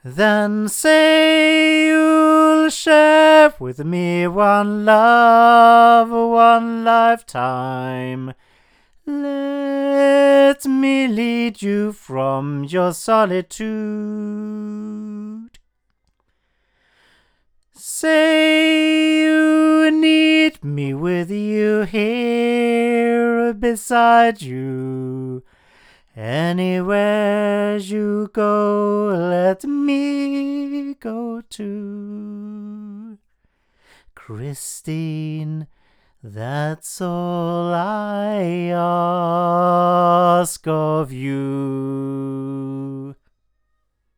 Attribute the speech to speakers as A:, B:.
A: Then say you'll share with me one love, one lifetime. Let me lead you from your solitude. Say you need me with you here beside you. Anywhere you go, let me go too. Christine, that's all I ask of you.